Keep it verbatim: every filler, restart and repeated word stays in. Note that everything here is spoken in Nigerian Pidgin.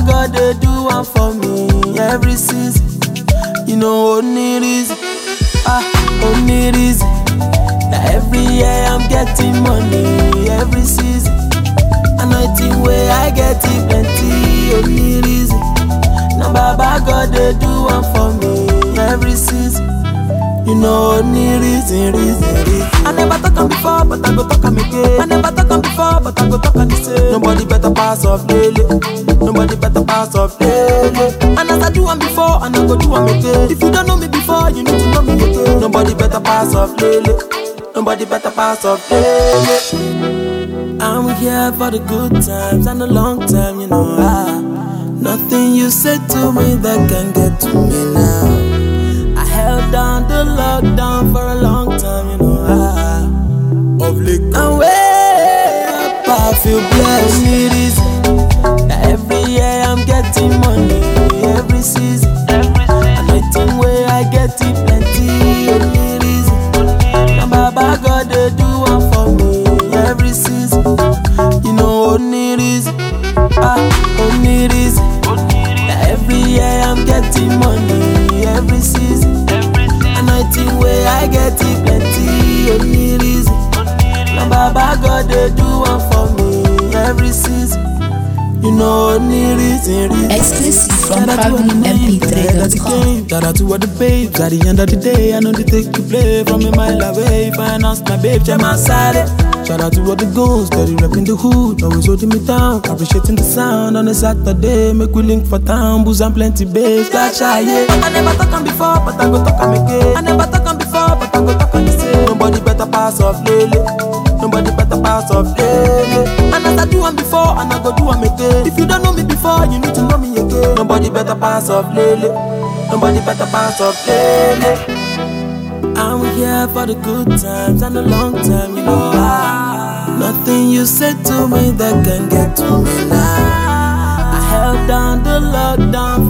God they do one for me every season. You know only reason, ah, only reason. That every year I'm getting money every season. Anointing way I get it plenty, only reason. Now Baba God they do one for me every season. You know only reason, reason, reason. I never talk on before, but I go talk on again. I never talk on before, but I go talk on the same. Nobody better pass off Lele. Nobody better pass off Lele. And as I do one before, and I go do one again. If you don't know me before, you need to know me again. Nobody better pass off Lele. Nobody better pass off Lele. I'm here for the good times and the long time, you know. Ah, nothing you say to me that can get to me now. Held down the lockdown for a long time, you know. Ah, of late, and way up, I feel blessed. It is every year I'm getting money, every season. Anointing way I get it plenty, only reason. Now Baba God they do one for me every season. You know only reason, ah, only reason. Every year I'm getting money every season. Anointing way I get it plenty, only reason. Now Baba God they do one for me every season. You know only reason, reason. Exclusive from Traveling M P three dot com. Shout out to all the babes. At the end of the day, I know they take you play from a mile away. Finance my babe, check my side. Shout out to all the goons, steady repping the hood, always holding me down, appreciating the sound on a Saturday. Make we link for town, booze and plenty babes. That shy, yeah. I never talk on before, but I go talk on again. I never talk on before, but I go talk on the same. Nobody better pass off Lele. Nobody better pass off Lele. And as I do one before, and I go do one again. If you don't know me before, you need to know me again. Nobody better pass off Lele. Nobody better pass off Lele. I'm here for the good times and the long time, you know. Ah, nothing you said to me that can get to me now. I held down the lockdown